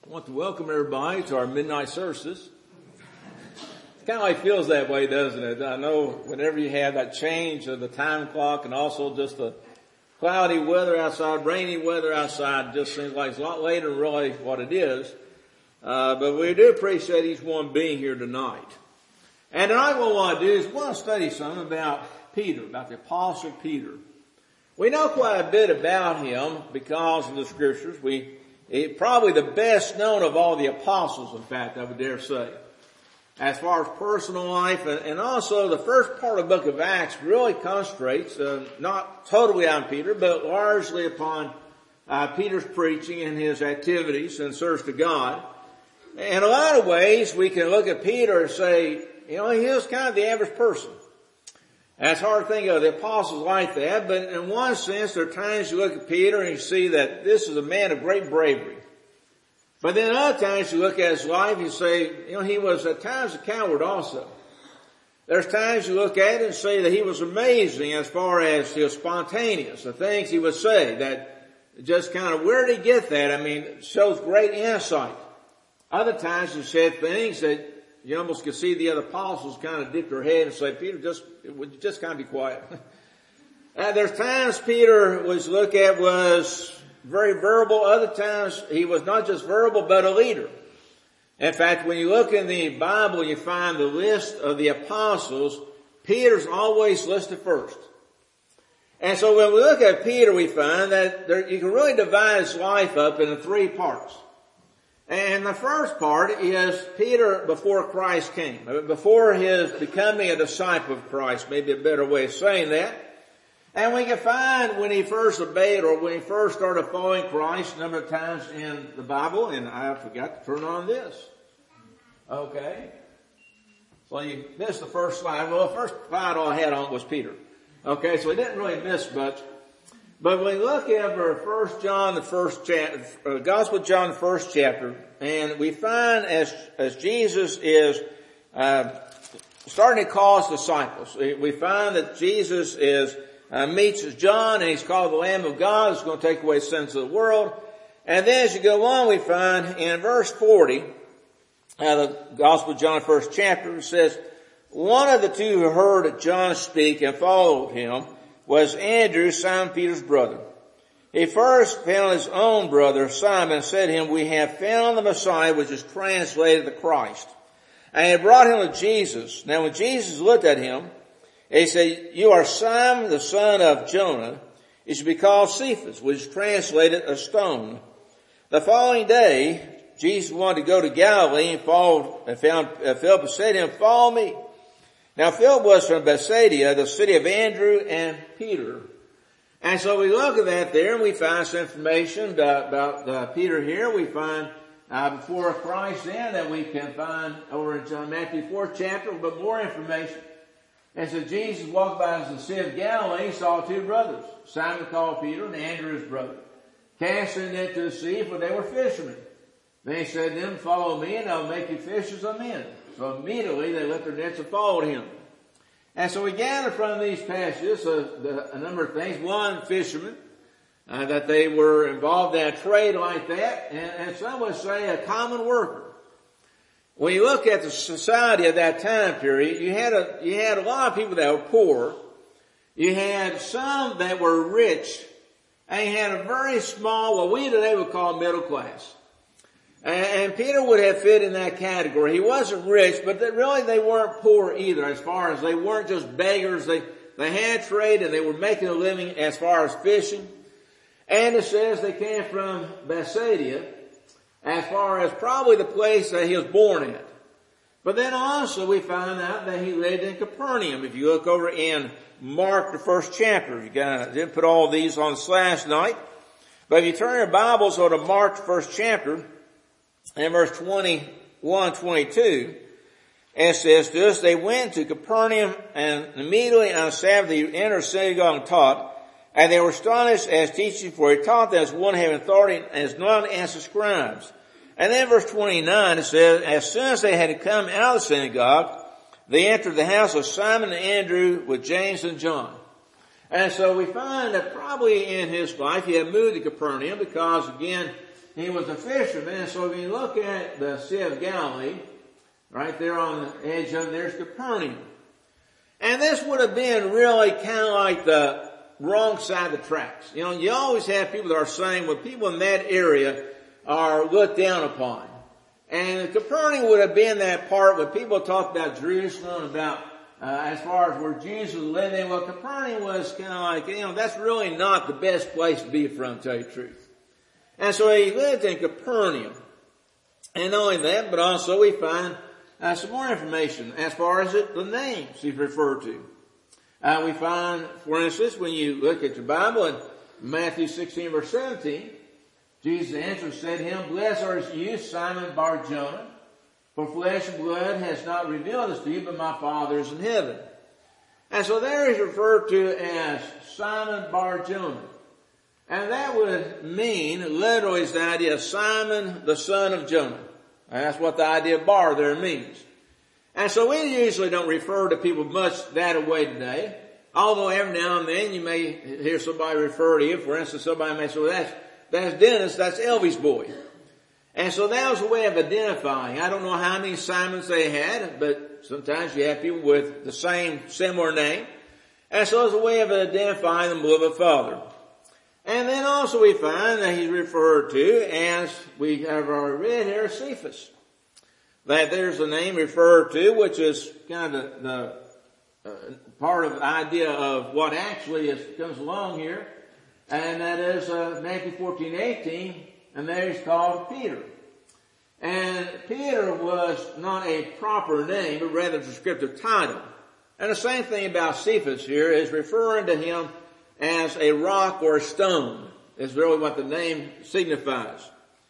I want to welcome everybody to our midnight services. It kind of like feels that way, doesn't it? I know whenever you have that change of the time clock and also just the cloudy weather outside, rainy weather outside, just seems like it's a lot later than really what it is. But we do appreciate each one being here tonight. And tonight what we want to do is we want to study something about Peter, about the Apostle Peter. We know quite a bit about him because of the scriptures. He's probably the best known of all the apostles, in fact, I would dare say. As far as personal life, and also the first part of the book of Acts really concentrates, not totally on Peter, but largely upon Peter's preaching and his activities and service to God. In a lot of ways, we can look at Peter and say, he was kind of the average person. And it's hard to think of the apostles like that, but in one sense, there are times you look at Peter and you see that this is a man of great bravery. But then other times you look at his life and you say, he was at times a coward also. There's times you look at it and say that he was amazing as far as he was spontaneous, the things he would say that just kind of, where did he get that? It shows great insight. Other times he said things that you almost could see the other apostles kind of dip their head and say, Peter, would you just kind of be quiet? There's times Peter was looked at was very verbal. Other times he was not just verbal, but a leader. In fact, when you look in the Bible, you find the list of the apostles, Peter's always listed first. And so when we look at Peter, we find that you can really divide his life up into three parts. And the first part is Peter before Christ came, before his becoming a disciple of Christ, maybe a better way of saying that. And we can find when he first obeyed or when he first started following Christ a number of times in the Bible, and I forgot to turn on this. Okay. So you missed the first slide. Well, the first slide all I had on was Peter. Okay, so we didn't really miss much. But when we look at Gospel of John, the first chapter, and we find as Jesus is starting to call his disciples, we find that Jesus meets John, and he's called the Lamb of God who's going to take away the sins of the world. And then as you go on, we find in verse 40, the Gospel of John, first chapter, it says, one of the two who heard John speak and followed him was Andrew, Simon Peter's brother. He first found his own brother, Simon, and said to him, we have found the Messiah, which is translated the Christ. And he brought him to Jesus. Now when Jesus looked at him, he said, you are Simon, the son of Jonah. You should be called Cephas, which is translated a stone. The following day, Jesus wanted to go to Galilee and found Philip and said to him, follow me. Now Philip was from Bethsaida, the city of Andrew and Peter. And so we look at that there and we find some information about Peter here. We find before Christ then that we can find over in Matthew 4th chapter, but more information. And so Jesus walked by the Sea of Galilee and saw two brothers, Simon called Peter and Andrew his brother, casting into the sea, for they were fishermen. Then he said to them, follow me and I'll make you fishers of men. So immediately they left their nets and followed him. And so we gather from these passages a number of things. One, fishermen, that they were involved in a trade like that, and some would say a common worker. When you look at the society of that time period, you had a lot of people that were poor. You had some that were rich, and you had a very small, what we today would call middle class. And Peter would have fit in that category. He wasn't rich, but really they weren't poor either, as far as they weren't just beggars. They had trade and they were making a living as far as fishing. And it says they came from Bethsaida, as far as probably the place that he was born at. But then also we find out that he lived in Capernaum. If you look over in Mark, the first chapter, I didn't put all these on the slash tonight, but if you turn your Bibles over to Mark, the first chapter, in verse 21, 22, it says, thus they went to Capernaum, and immediately on Sabbath he entered the synagogue and taught, and they were astonished at his teaching, for he taught them as one having authority, as none as the scribes. And then verse 29, it says, as soon as they had come out of the synagogue, they entered the house of Simon and Andrew with James and John. And so we find that probably in his life he had moved to Capernaum because, again, he was a fisherman. And so if you look at the Sea of Galilee, right there on the edge of there's Capernaum. And this would have been really kind of like the wrong side of the tracks. You know, you always have people that are saying, well, people in that area are looked down upon. And Capernaum would have been that part where people talk about Jerusalem, about as far as where Jesus was living. Well, Capernaum was kind of like, you know, that's really not the best place to be from, to tell you the truth. And so he lived in Capernaum. And not only that, but also we find some more information as far as the names he's referred to. We find, for instance, when you look at your Bible in Matthew 16 verse 17, Jesus answered and said to him, "Blessed are you, Simon Bar-Jonah, for flesh and blood has not revealed this to you, but my Father is in heaven." And so there he's referred to as Simon Bar-Jonah. And that would mean, literally, is the idea of Simon, the son of Jonah. And that's what the idea of bar there means. And so we usually don't refer to people much that way today. Although every now and then you may hear somebody refer to you. For instance, somebody may say, well, that's Dennis, that's Elvie's boy. And so that was a way of identifying. I don't know how many Simons they had, but sometimes you have people with the same, similar name. And so it's a way of identifying them with a father. And then also we find that he's referred to, as we have already read here, Cephas. That there's a name referred to, which is kind of the part of the idea of what actually comes along here. And that is Matthew 14:18, and there he's called Peter. And Peter was not a proper name, but rather a descriptive title. And the same thing about Cephas here is referring to him as a rock or a stone is really what the name signifies.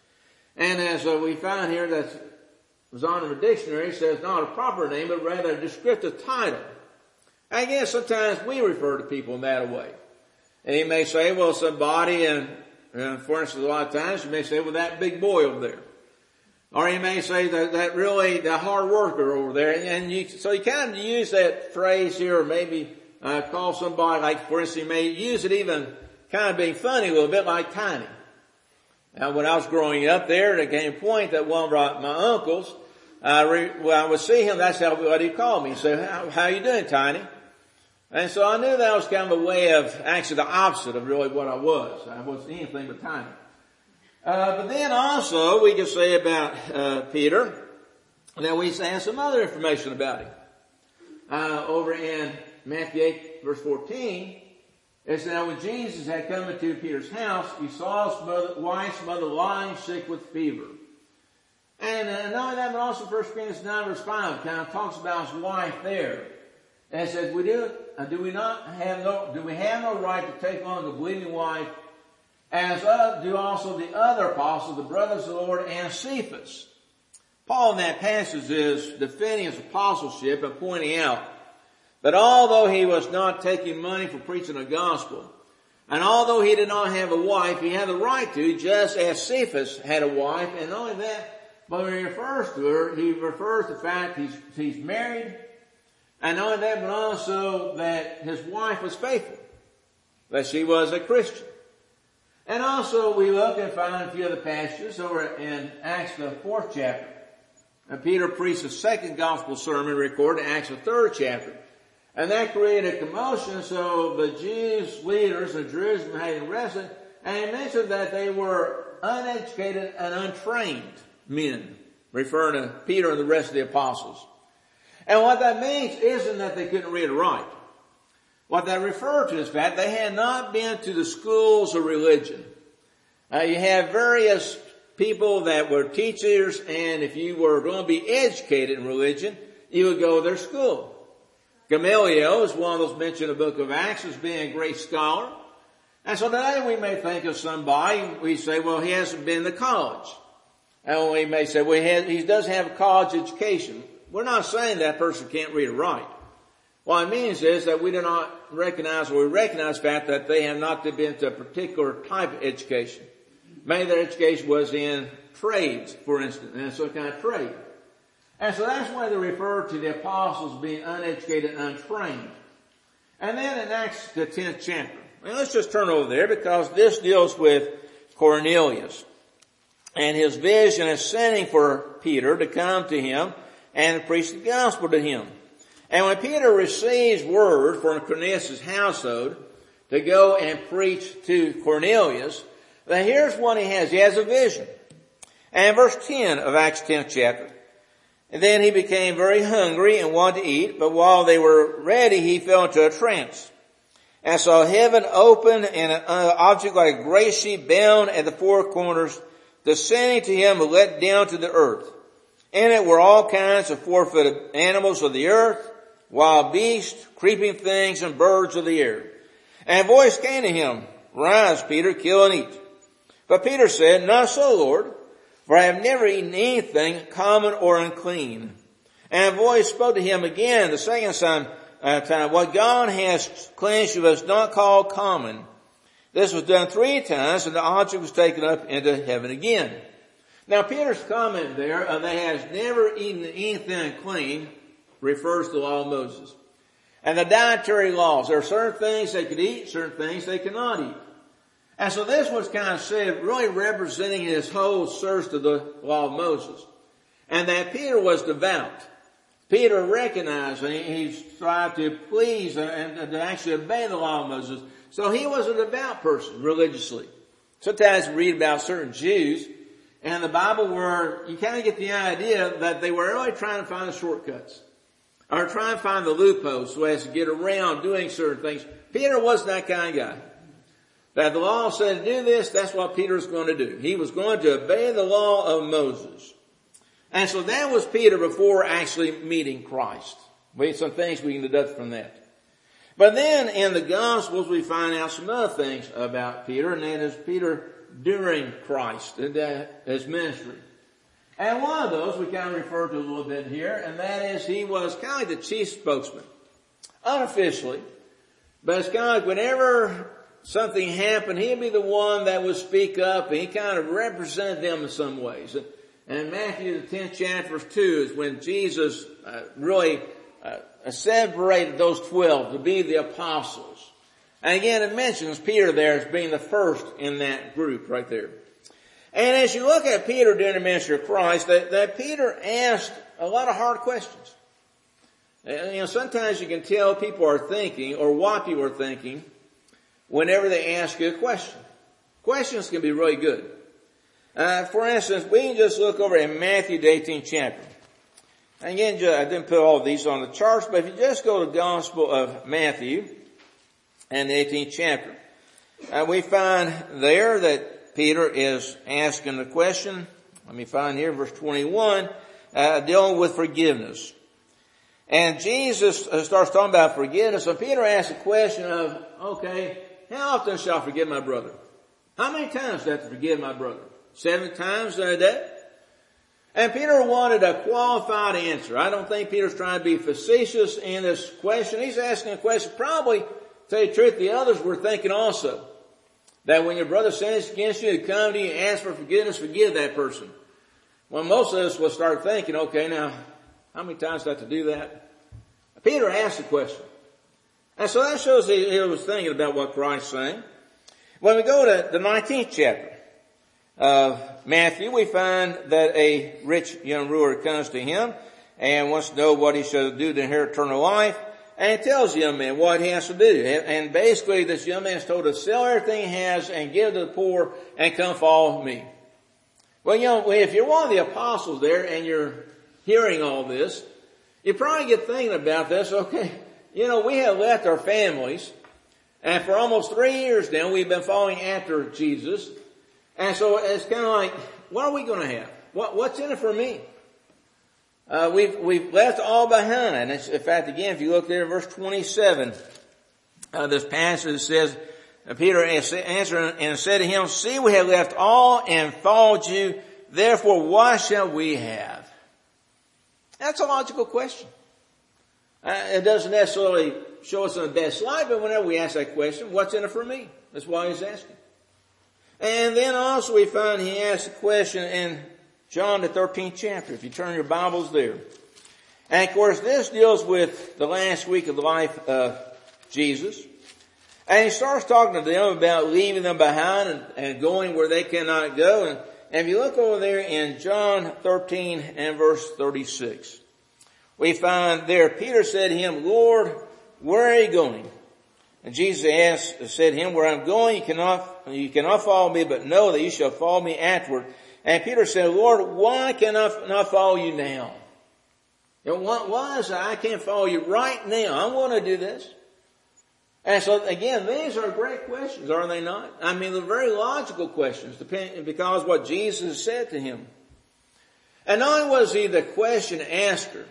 And as we find here, that Zondervan Dictionary says not a proper name, but rather a descriptive title. I guess sometimes we refer to people in that way. And you may say, well, somebody, and for instance, a lot of times you may say, well, that big boy over there. Or you may say that really the hard worker over there. And so you kind of use that phrase here, or maybe call somebody, like, for instance, you may use it even kind of being funny a little bit, like Tiny. Now, when I was growing up there, there came a point that one of my uncles, when I would see him, that's what he called me. He said, how you doing, Tiny? And so I knew that was kind of a way of, actually the opposite of really what I was. I wasn't anything but Tiny. But then also, we can say about Peter, that we have some other information about him. Over in Matthew 8 verse 14, it said, when Jesus had come into Peter's house, he saw his wife's mother lying sick with fever. And not only that, but also 1 Corinthians 9 verse 5 kind of talks about his wife there. And it says, do we have no right to take on the bleeding wife, as do also the other apostles, the brothers of the Lord, and Cephas. Paul in that passage is defending his apostleship and pointing out that although he was not taking money for preaching the gospel, and although he did not have a wife, he had the right to, just as Cephas had a wife. And not only that, but when he refers to her, he refers to the fact he's married, and not only that, but also that his wife was faithful, that she was a Christian. And also we look and find a few other passages over in Acts the 4th chapter. And Peter preached the second gospel sermon recorded in Acts the 3rd chapter. And that created a commotion, so the Jews leaders of Jerusalem had arrested, and he mentioned that they were uneducated and untrained men, referring to Peter and the rest of the apostles. And what that means isn't that they couldn't read or write. What that referred to is that they had not been to the schools of religion. You have various people that were teachers, and if you were going to be educated in religion, you would go to their school. Gamaliel is one of those mentioned in the book of Acts as being a great scholar. And so today we may think of somebody, we say, well, he hasn't been to college. And we may say, well, he does have a college education. We're not saying that person can't read or write. What it means is that we do not recognize, or we recognize the fact that they have not been to a particular type of education. Maybe their education was in trades, for instance, and some kind of trade. And so that's why they refer to the apostles being uneducated and untrained. And then in Acts the 10th chapter. Well, let's just turn over there because this deals with Cornelius. and his vision is sending for Peter to come to him and preach the gospel to him. And when Peter receives word from Cornelius' household to go and preach to Cornelius, then here's what he has. He has a vision. And verse 10 of Acts 10th chapter. And then he became very hungry and wanted to eat, but while they were ready, he fell into a trance. And saw heaven open and an object like a great sheet bound at the four corners, descending to him and let down to the earth. In it were all kinds of four-footed animals of the earth, wild beasts, creeping things, and birds of the air. And a voice came to him, Rise, Peter, kill and eat. But Peter said, Not so, Lord, for I have never eaten anything common or unclean. And a voice spoke to him again the second time, What God has cleansed you is not called common. This was done 3 times, and the object was taken up into heaven again. Now Peter's comment there, that has never eaten anything unclean, refers to the law of Moses. And the dietary laws. There are certain things they could eat, certain things they cannot eat. And so this was kind of said, really representing his whole search to the law of Moses. And that Peter was devout. Peter recognized and he tried to please and to actually obey the law of Moses. So he was a devout person religiously. Sometimes we read about certain Jews in the Bible where you kind of get the idea that they were really trying to find the shortcuts. Or trying to find the loopholes so as to get around doing certain things. Peter wasn't that kind of guy. That the law said to do this, that's what Peter was going to do. He was going to obey the law of Moses. And so that was Peter before actually meeting Christ. We have some things we can deduct from that. But then in the Gospels we find out some other things about Peter, and that is Peter during Christ, his ministry. And one of those we kind of refer to a little bit here, and that is he was kind of like the chief spokesman. Unofficially. But it's kind of like whenever something happened, he'd be the one that would speak up, and he kind of represented them in some ways. And Matthew, the 10th chapter, verse 2, is when Jesus really separated those 12 to be the apostles. And again, it mentions Peter there as being the first in that group right there. And as you look at Peter during the ministry of Christ, that Peter asked a lot of hard questions. And sometimes you can tell people are thinking or what people are thinking whenever they ask you a question. Questions can be really good. For instance, we can just look over in Matthew the 18th chapter. Again, I didn't put all of these on the charts, but if you just go to the Gospel of Matthew and the 18th chapter, we find there that Peter is asking the question. Let me find here verse 21, dealing with forgiveness. And Jesus starts talking about forgiveness. So Peter asks the question of, okay, how often shall I forgive my brother? How many times do I have to forgive my brother? 7 times in a day? And Peter wanted a qualified answer. I don't think Peter's trying to be facetious in this question. He's asking a question probably, to tell you the truth, the others were thinking also. That when your brother sins against you, come to you and ask for forgiveness, forgive that person. Well, most of us will start thinking, okay, now, how many times do I have to do that? Peter asked the question. And so that shows he was thinking about what Christ is saying. When we go to the 19th chapter of Matthew, we find that a rich young ruler comes to him and wants to know what he should do to inherit eternal life. And he tells the young man what he has to do. And basically this young man is told to sell everything he has and give to the poor and come follow me. Well, if you're one of the apostles there and you're hearing all this, you probably get thinking about this. Okay, we have left our families, and for almost 3 years now we've been following after Jesus. And so it's kind of like, what are we going to have? What's in it for me? We've left all behind. And in fact, again, if you look there in verse 27, this passage says, Peter answered and said to him, See, we have left all and followed you. Therefore, what shall we have? That's a logical question. It doesn't necessarily show us in the best light, but whenever we ask that question, what's in it for me? That's why he's asking. And then also we find he asked a question in John the 13th chapter, if you turn your Bibles there. And of course this deals with the last week of the life of Jesus. And he starts talking to them about leaving them behind and going where they cannot go. And And if you look over there in John 13 and verse 36, we find there, Peter said to him, Lord, where are you going? And Jesus said to him, where I'm going, you cannot follow me, but know that you shall follow me afterward. And Peter said, Lord, why can I not follow you now? You know, why is it I can't follow you right now? I want to do this. And so again, these are great questions, are they not? I mean, they're very logical questions, because what Jesus said to him. And not only was he the question asker,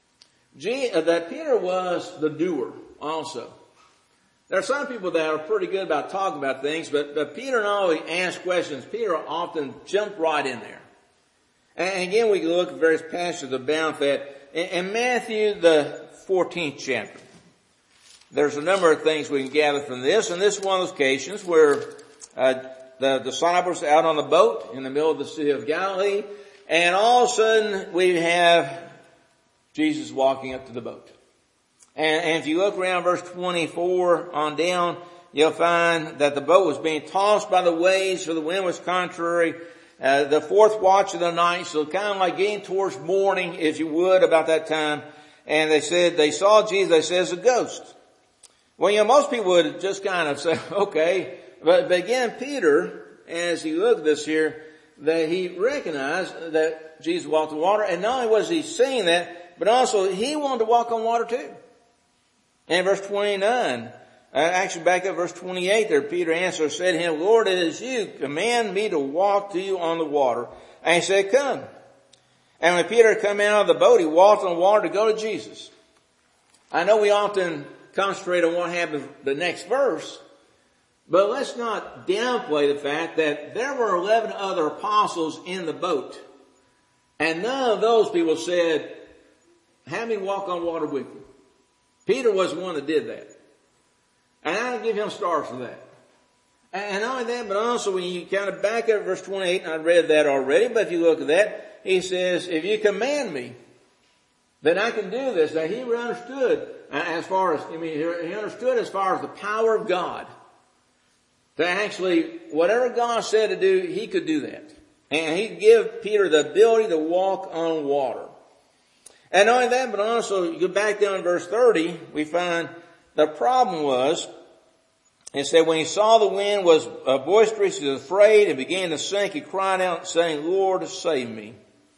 that Peter was the doer also. There are some people that are pretty good about talking about things, but Peter not only asked questions, Peter often jumped right in there. And again, we can look at various passages about that. In Matthew, the 14th chapter, there's a number of things we can gather from this, and this is one of those occasions where the disciples are out on the boat in the middle of the Sea of Galilee, and all of a sudden we have Jesus walking up to the boat. And if you look around verse 24 on down, you'll find that the boat was being tossed by the waves, for the wind was contrary. The fourth watch of the night, so kind of like getting towards morning, if you would, about that time. And they said, they saw Jesus, they said, it's a ghost. Well, you know, most people would just kind of say, okay. But again, Peter, as he looked at this here, that he recognized that Jesus walked on water. And not only was he seeing that, but also he wanted to walk on water too. And verse 29, actually back up verse 28 there, Peter answered, said to him, Lord, it is you, command me to walk to you on the water. And he said, come. And when Peter had come out of the boat, he walked on water to go to Jesus. I know we often concentrate on what happened the next verse, but let's not downplay the fact that there were 11 other apostles in the boat. And none of those people said, have me walk on water with you. Peter was the one that did that. And I give him stars for that. And not only that, but also when you kind of back up verse 28, and I read that already, but if you look at that, he says, if you command me, then I can do this. Now he understood he understood as far as the power of God. To actually, whatever God said to do, he could do that. And he could give Peter the ability to walk on water. And not only that, but also, you go back down in verse 30, we find the problem was, it said, when he saw the wind was boisterous, he was afraid and began to sink. He cried out saying, Lord, save me.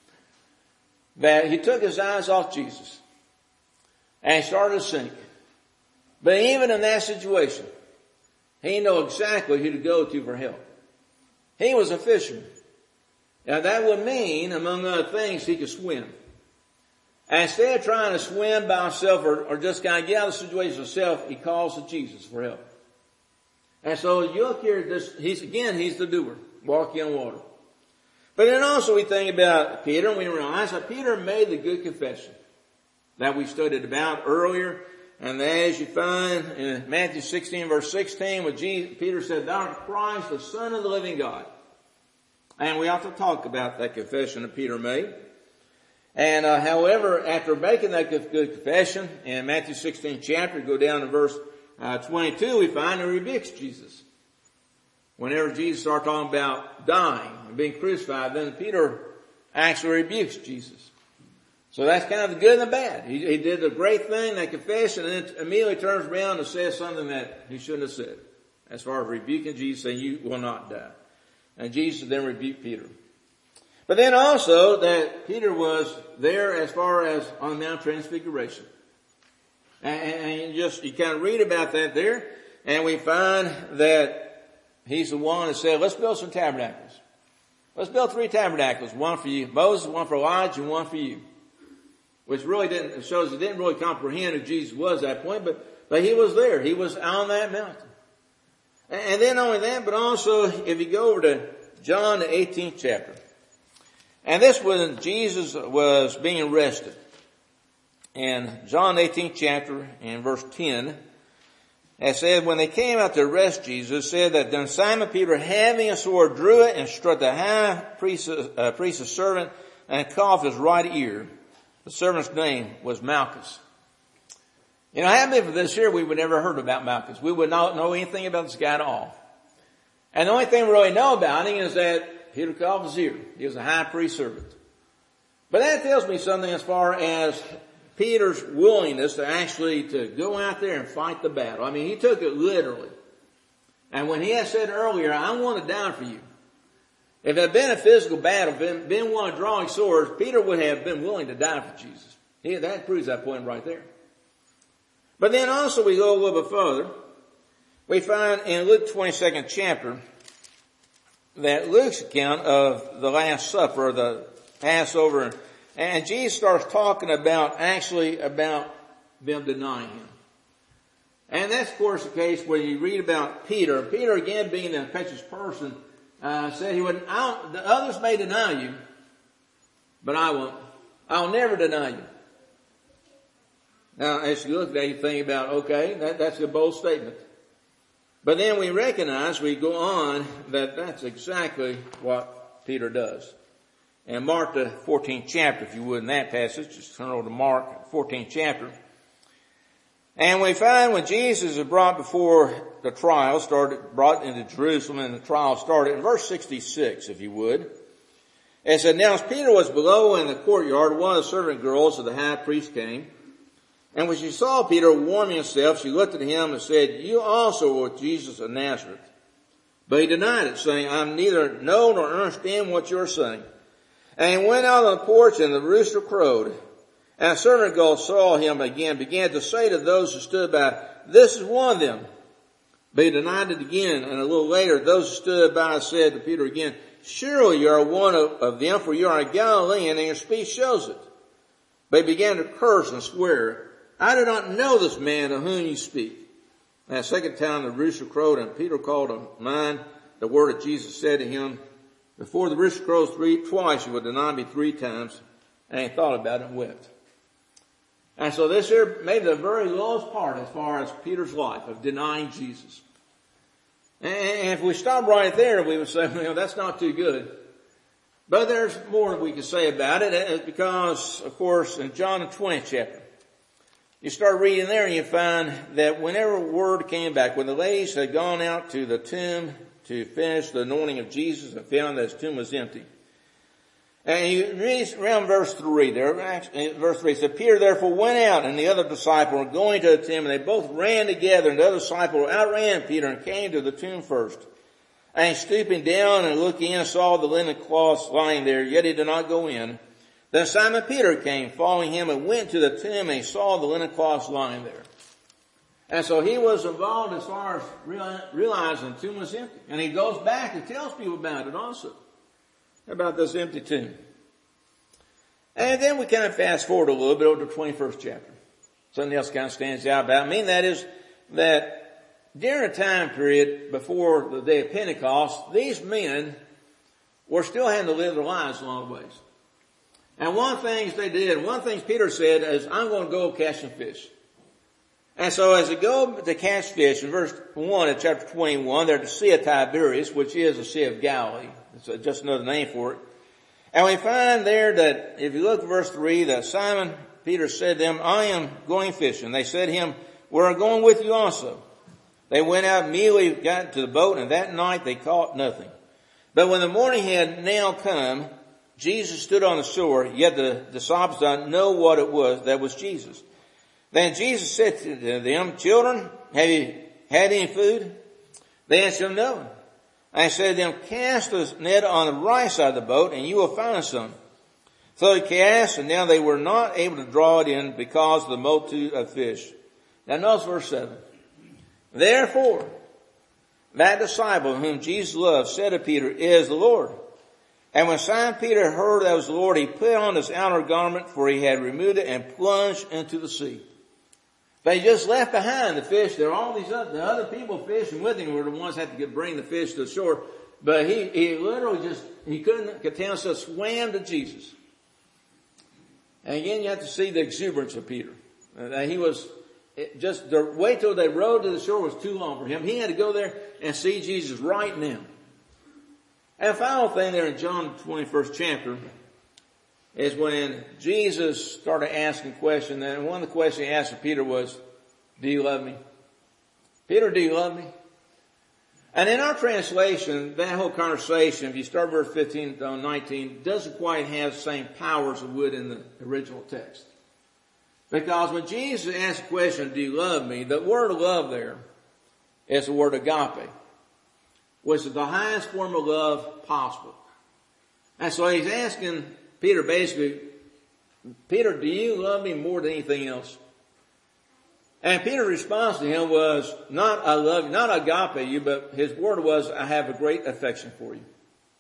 That he took his eyes off Jesus and he started to sink. But even in that situation, he knew exactly who to go to for help. He was a fisherman. Now that would mean, among other things, he could swim. And instead of trying to swim by himself or just kind of get out of the situation himself, he calls to Jesus for help. And so you look here, he's the doer, walking on water. But then also we think about Peter, and we realize that Peter made the good confession that we studied about earlier. And as you find in Matthew 16 verse 16, when Peter said, thou art Christ, the Son of the living God. And we ought to talk about that confession that Peter made. And however, after making that good confession in Matthew 16 chapter, go down to verse 22, we find he rebukes Jesus. Whenever Jesus started talking about dying and being crucified, then Peter actually rebukes Jesus. So that's kind of the good and the bad. He did the great thing, that confession, and then immediately turns around and says something that he shouldn't have said, as far as rebuking Jesus, saying, you will not die. And Jesus then rebuked Peter. But then also that Peter was there as far as on the Mount Transfiguration. And you kind of read about that there, and we find that he's the one that said, let's build some tabernacles. Let's build 3 tabernacles, one for you, Moses, one for Elijah, and one for you. Which really shows he didn't really comprehend who Jesus was at that point, but he was there. He was on that mountain. And then not only that, but also if you go over to John the 18th chapter. And this was Jesus was being arrested. In John 18th chapter, in verse 10, it said, when they came out to arrest Jesus, it said that then Simon Peter, having a sword, drew it and struck the high priest's servant and cut off his right ear. The servant's name was Malchus. You know, how many of this here we would never heard about Malchus? We would not know anything about this guy at all. And the only thing we really know about him is that Peter called Vizier. He was a high priest servant. But that tells me something as far as Peter's willingness to go out there and fight the battle. I mean, he took it literally. And when he had said earlier, I want to die for you. If it had been a physical battle, been one of drawing swords, Peter would have been willing to die for Jesus. That proves that point right there. But then also we go a little bit further. We find in Luke 22nd chapter that Luke's account of the Last Supper, the Passover, and Jesus starts talking about them denying him. And that's of course the case where you read about Peter. Peter again being an impetuous person, said he wouldn't, the others may deny you, but I won't. I'll never deny you. Now, as you look at that, you think about, okay, that's a bold statement. But then we recognize, we go on, that that's exactly what Peter does. And Mark the 14th chapter, if you would, in that passage, just turn over to Mark, 14th chapter. And we find when Jesus is brought before the trial, brought into Jerusalem and the trial started, in verse 66, if you would. It said, now as Peter was below in the courtyard, one of the servant girls of the high priest came. And when she saw Peter warming himself, she looked at him and said, you also are Jesus of Nazareth. But he denied it, saying, I neither know nor understand what you're saying. And he went out on the porch, and the rooster crowed. And a servant girl saw him again, began to say to those who stood by, this is one of them. But he denied it again. And a little later, those who stood by said to Peter again, surely you are one of them, for you are a Galilean, and your speech shows it. But he began to curse and swear, I do not know this man of whom you speak. And a second time the rooster crowed, and Peter called to mind the word that Jesus said to him, before the rooster crows twice, you will deny me 3 times. And he thought about it and wept. And so this here may be the very lowest part as far as Peter's life of denying Jesus. And if we stop right there, we would say, well, that's not too good. But there's more that we can say about it, because, of course, in John the 20th chapter, you start reading there and you find that whenever word came back, when the ladies had gone out to the tomb to finish the anointing of Jesus and found that his tomb was empty. And you read around verse 3 there, verse 3 said, Peter therefore went out and the other disciple were going to the tomb, and they both ran together, and the other disciple outran Peter and came to the tomb first. And stooping down and looking in, saw the linen cloths lying there, yet he did not go in. Then Simon Peter came, following him, and went to the tomb, and he saw the linen cloths lying there. And so he was involved as far as realizing the tomb was empty. And he goes back and tells people about it also, about this empty tomb. And then we kind of fast forward a little bit over to the 21st chapter. Something else kind of stands out about it. I mean, that is that during a time period before the day of Pentecost, these men were still having to live their lives a long ways. And one of the things they did, one of the things Peter said is, I'm going to go catch some fish. And so as they go to catch fish, in verse 1 of chapter 21, they're at the Sea of Tiberias, which is the Sea of Galilee. It's just another name for it. And we find there that, if you look at verse 3, that Simon Peter said to them, I am going fishing. They said to him, we're going with you also. They went out, immediately got into the boat, and that night they caught nothing. But when the morning had now come, Jesus stood on the shore, yet the disciples did not know what it was that was Jesus. Then Jesus said to them, children, have you had any food? They answered him, no. And he said to them, cast the net on the right side of the boat, and you will find some. So they cast, and now they were not able to draw it in because of the multitude of fish. Now notice verse 7. Therefore, that disciple whom Jesus loved said to Peter, it is the Lord. And when Simon Peter heard that was the Lord, he put on his outer garment, for he had removed it, and plunged into the sea. They just left behind the fish. There were all these the other people fishing with him were the ones that had to bring the fish to the shore. But he literally he couldn't contain himself, swam to Jesus. And again, you have to see the exuberance of Peter. He was just, the wait till they rowed to the shore was too long for him. He had to go there and see Jesus right now. And the final thing there in John 21st chapter is when Jesus started asking questions, and one of the questions he asked of Peter was, do you love me? Peter, do you love me? And in our translation, that whole conversation, if you start verse 15 to 19, doesn't quite have the same power as it would in the original text. Because when Jesus asked the question, do you love me? The word love there is the word agape, which is the highest form of love possible. And so he's asking Peter basically, Peter, do you love me more than anything else? And Peter's response to him was, not I love you, not agape you, but his word was, I have a great affection for you.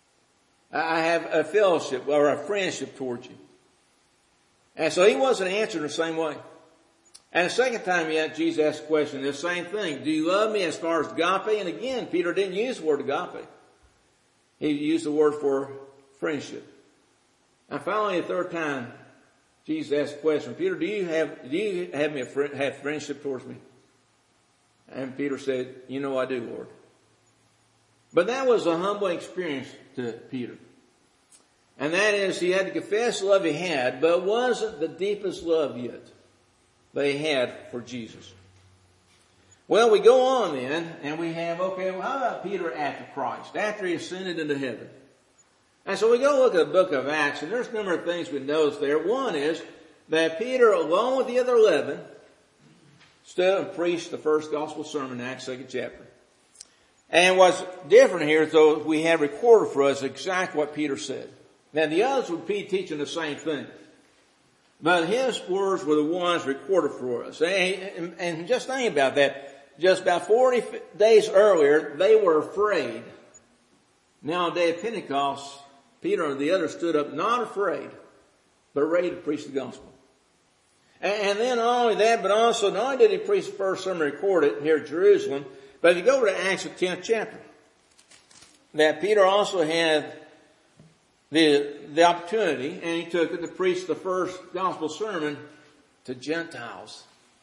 I have a fellowship or a friendship towards you. And so he wasn't answering the same way. And the second time yet, Jesus asked the question, the same thing. Do you love me as far as agape? And again, Peter didn't use the word agape. He used the word for friendship. And finally, the third time, Jesus asked the question, Peter, do you have friendship towards me? And Peter said, you know I do, Lord. But that was a humbling experience to Peter. And that is, he had to confess the love he had, but it wasn't the deepest love yet that he had for Jesus. Well, we go on then, and we have, okay, well, how about Peter after Christ, after he ascended into heaven? And so we go look at the book of Acts, and there's a number of things we notice there. One is that Peter, along with the other 11, stood and preached the first gospel sermon in Acts 2nd chapter. And what's different here, though, we have recorded for us exactly what Peter said. Now, the others would be teaching the same thing. But his words were the ones recorded for us. And just think about that. Just about 40 days earlier, they were afraid. Now, on the day of Pentecost, Peter and the others stood up not afraid, but ready to preach the gospel. And then not only that, but also not only did he preach the first sermon recorded here at Jerusalem, but if you go over to Acts the 10th chapter, that Peter also had the opportunity, and he took it to preach the first gospel sermon to Gentiles,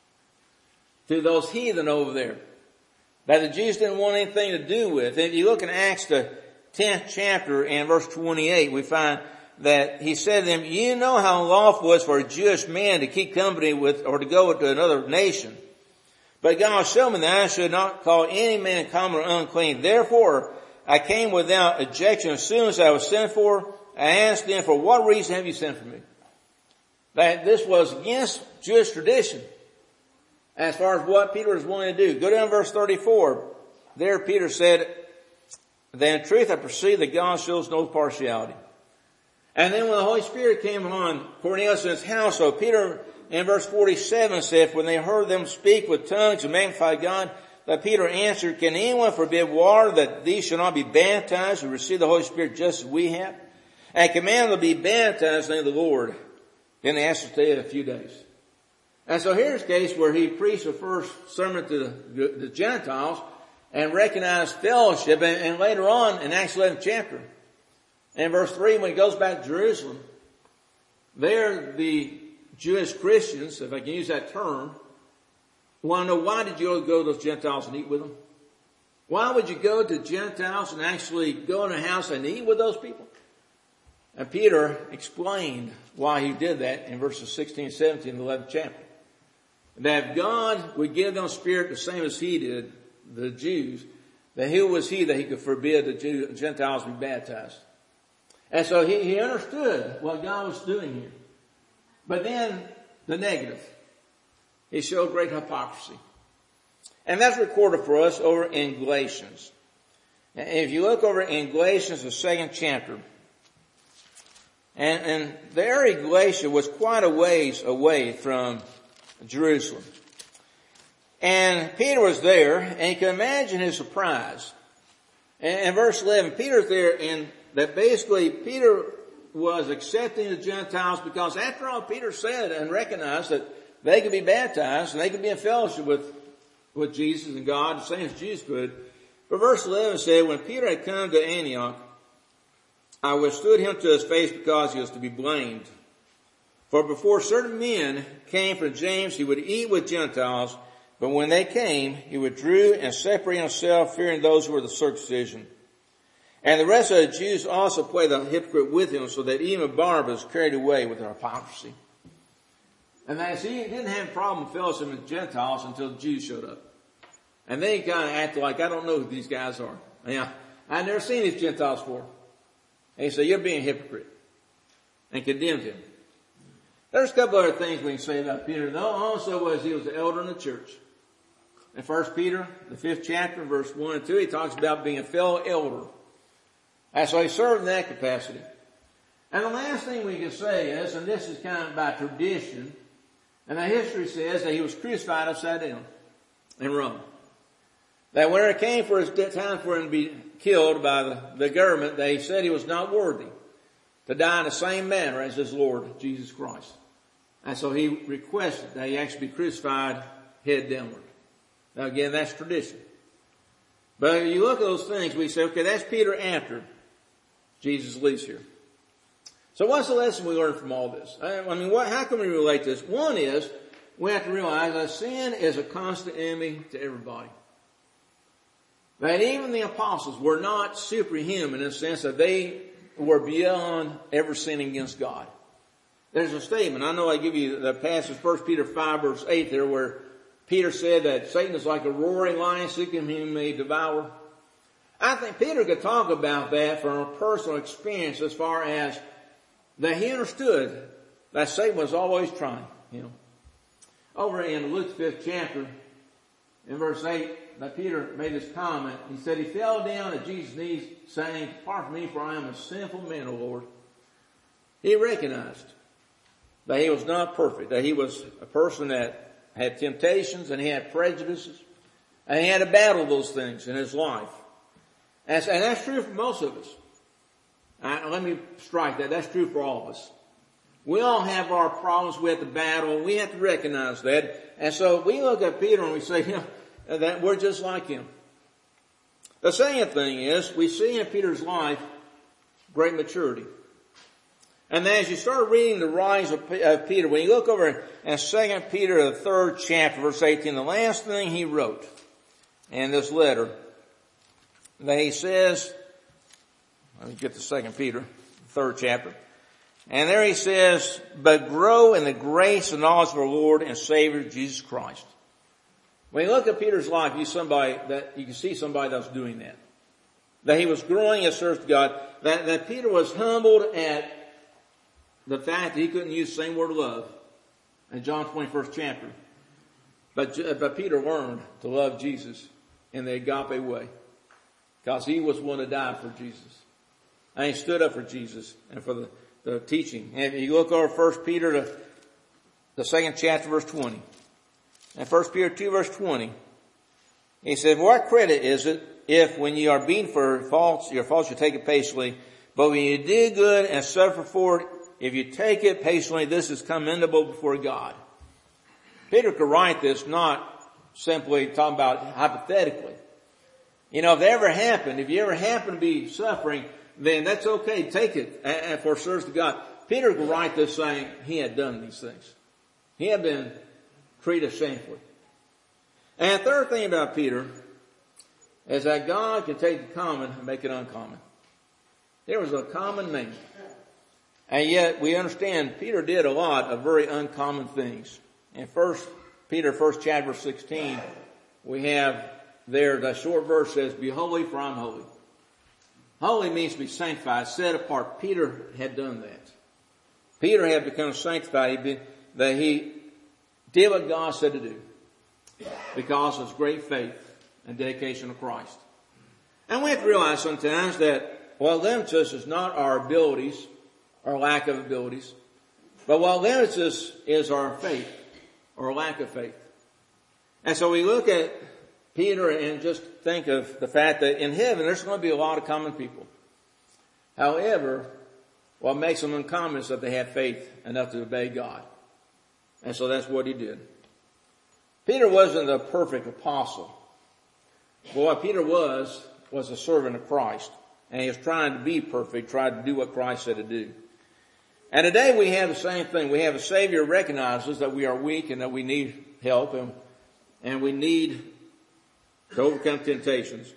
to those heathen over there, that the Jews didn't want anything to do with. And if you look in Acts the 10th chapter and verse 28, we find that he said to them, you know how lawful it is for a Jewish man to keep company with or to go to another nation. But God showed me that I should not call any man common or unclean. Therefore, I came without objection as soon as I was sent for. I asked them, for what reason have you sent for me? That this was against Jewish tradition as far as what Peter was wanting to do. Go down to verse 34. There Peter said, then in truth I perceive that God shows no partiality. And then when the Holy Spirit came on Cornelius and his household, Peter in verse 47 said, when they heard them speak with tongues and magnify God, that Peter answered, can anyone forbid water that these shall not be baptized and receive the Holy Spirit just as we have? And command them to be baptized in the name of the Lord. Then they asked to stay a few days. And so here's a case where he preached the first sermon to the Gentiles and recognized fellowship. And later on in Acts 11th chapter, in verse 3, when he goes back to Jerusalem, there the Jewish Christians, if I can use that term, want to know, why did you go to those Gentiles and eat with them? Why would you go to Gentiles and actually go in a house and eat with those people? And Peter explained why he did that in verses 16 and 17 in the 11th chapter. That if God would give them spirit the same as he did, the Jews, then who was he that he could forbid the Gentiles to be baptized? And so he understood what God was doing here. But then the negative. He showed great hypocrisy. And that's recorded for us over in Galatians. And if you look over in Galatians, the 2nd chapter, and the area of Galatia was quite a ways away from Jerusalem. And Peter was there, and you can imagine his surprise. And in verse 11, Peter's there, and that basically Peter was accepting the Gentiles because after all, Peter said and recognized that they could be baptized and they could be in fellowship with Jesus and God, the same as Jews could. But verse 11 said, when Peter had come to Antioch, I withstood him to his face because he was to be blamed. For before certain men came from James, he would eat with Gentiles, but when they came, he withdrew and separated himself, fearing those who were the circumcision. And the rest of the Jews also played the hypocrite with him, so that even Barnabas carried away with their hypocrisy. And that, see, he didn't have a problem fellowship with Gentiles until the Jews showed up. And then he kind of acted like, I don't know who these guys are. I've never seen these Gentiles before. And he said, you're being a hypocrite. And condemned him. There's a couple other things we can say about Peter, though. Also was he was the elder in the church. In 1 Peter, the 5th chapter, verse 1 and 2, he talks about being a fellow elder. And so he served in that capacity. And the last thing we can say is, and this is kind of by tradition, and the history says that he was crucified upside down in Rome. That when it came for his time for him to be killed by the government, they said he was not worthy to die in the same manner as his Lord, Jesus Christ. And so he requested that he actually be crucified head downward. Now again, that's tradition. But you look at those things, we say, okay, that's Peter after Jesus leaves here. So what's the lesson we learn from all this? How can we relate this? One is, we have to realize that sin is a constant enemy to everybody. That even the apostles were not superhuman in the sense that they were beyond ever sinning against God. There's a statement, I know I give you the passage, 1 Peter 5 verse 8 there, where Peter said that Satan is like a roaring lion seeking whom he may devour. I think Peter could talk about that from a personal experience as far as that he understood that Satan was always trying him. Over in Luke 5th chapter, in verse 8, that Peter made this comment. He said, he fell down at Jesus' knees, saying, depart from me, for I am a sinful man, O Lord. He recognized that he was not perfect, that he was a person that had temptations and he had prejudices, and he had to battle those things in his life. And that's true for most of us. Let me strike that. That's true for all of us. We all have our problems we have to battle. We have to recognize that. And so we look at Peter and we say, that we're just like him. The second thing is, we see in Peter's life great maturity. And as you start reading the rise of Peter, when you look over in 2 Peter, the 3rd chapter, verse 18, the last thing he wrote in this letter, that he says, let me get to 2 Peter, 3rd chapter. And there he says, but grow in the grace and knowledge of our Lord and Savior Jesus Christ. When you look at Peter's life, you can see somebody that's doing that. That he was growing as servant to God. That Peter was humbled at the fact that he couldn't use the same word love in John 21st chapter. But Peter learned to love Jesus in the agape way. Because he was one to die for Jesus. And he stood up for Jesus and for the teaching. And you look over 1 Peter, the 2nd chapter, verse 20. And 1 Peter 2, verse 20. He said, what credit is it if when you are beaten for your faults you take it patiently, but when you do good and suffer for it, if you take it patiently, this is commendable before God. Peter could write this not simply talking about hypothetically. If you ever happen to be suffering, then that's okay. Take it for service to God. Peter could write this saying he had done these things. He had been treated shamefully. And the third thing about Peter is that God can take the common and make it uncommon. There was a common man. And yet we understand Peter did a lot of very uncommon things. In 1 Peter 1st chapter 16, we have there the short verse says, be holy for I'm holy. Holy means to be sanctified, set apart. Peter had done that. Peter had become sanctified. He did what God said to do because of his great faith and dedication to Christ. And we have to realize sometimes that what limits us is not our abilities or lack of abilities, but what limits us is our faith or lack of faith. And so we look at Peter and just think of the fact that in heaven there's going to be a lot of common people. However, what makes them uncommon is that they have faith enough to obey God. And so that's what he did. Peter wasn't a perfect apostle. But what Peter was a servant of Christ. And he was trying to be perfect, trying to do what Christ said to do. And today we have the same thing. We have a Savior who recognizes that we are weak and that we need help and we need to overcome temptations.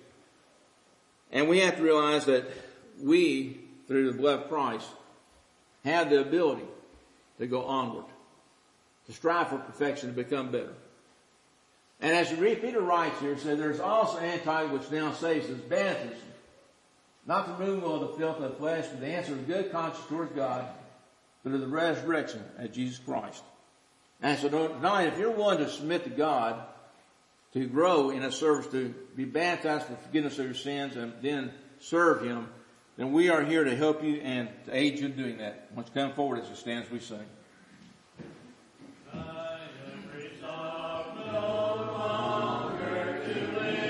And we have to realize that we, through the blood of Christ, have the ability to go onward, to strive for perfection, to become better. And as Peter writes here, says there's also Antioch which now saves us baptism, not the removal of the filth of the flesh, but the answer of good conscience towards God, but of the resurrection of Jesus Christ. And so tonight, if you're willing to submit to God, to grow in a service, to be baptized for forgiveness of your sins, and then serve Him, then we are here to help you and to aid you in doing that. Why don't you come forward as it stands we sing.